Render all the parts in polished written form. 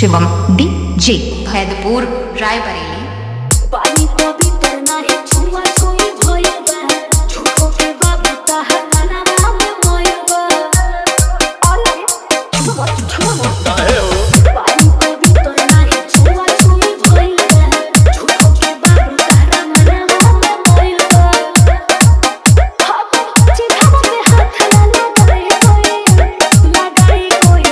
Shivam DJ Bhaidpur Raebareli. पानी पवित्र नाही छुआ कोई भयबा झूठो के बाबू कहा गाना में मोयबा अरे छुआ काहे हो पानी पवित्र नाही छुआ कोई भयबा झूठो के बाबू कहा गाना में मोयबा हम चिढ़ा पे हाथ लगाई कोई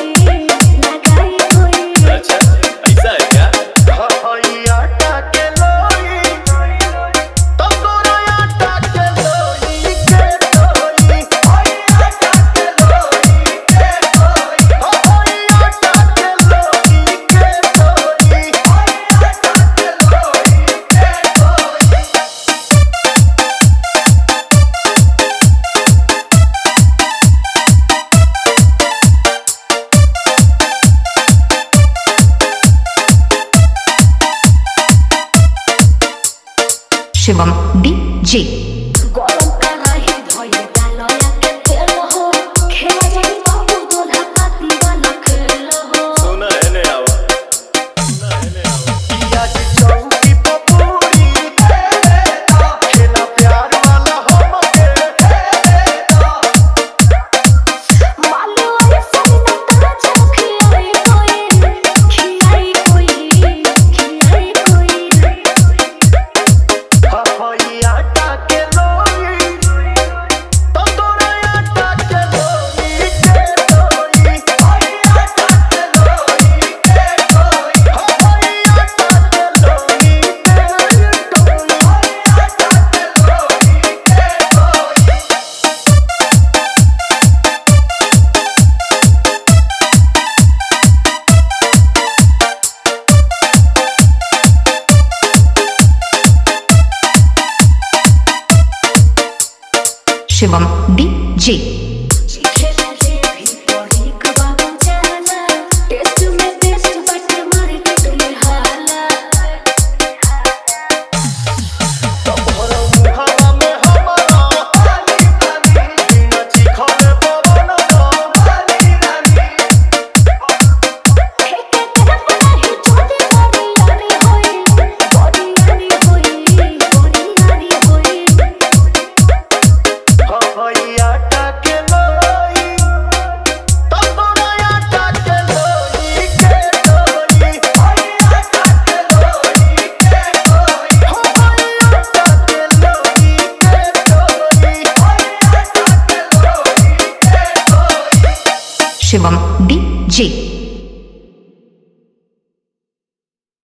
अच्छा ऐसा है क्या भैया के लोई तो गोरा के लोई के लोई भैया के लोई के लोई भैया के लोई के लोई भैया के लोई के लोई। शिवम डीजे गरम कराही धोए डालया के तेल हो खेला जाई बाबू दोल्हा पाती वाला खेल हो सुना है ने आवा आज चौकी पपूरी खेला प्यार वाला हो मगे मालू वाले सब न ताज खियाई कोई भैया के लोई तो गोरा के लोई के लोई भैया के लोई के लोई भैया के लोई के लोई भैया के लोई के लोई। शिवम डीजे खेला रे भी पड़ी कबाबू जाला टेस्ट में टेस्ट बट मार्केट में हाला तोहरा मुहावा में हमारा पानी पानी नची खले पवन पानी रानी एक नहीं छोटे बड़ी होई बड़ी रानी होई भैया के लोई तो गोरा के लोई के लोई भैया के लोई के लोई भैया के लोई के लोई भैया के लोई के लोई। शिवम डीजे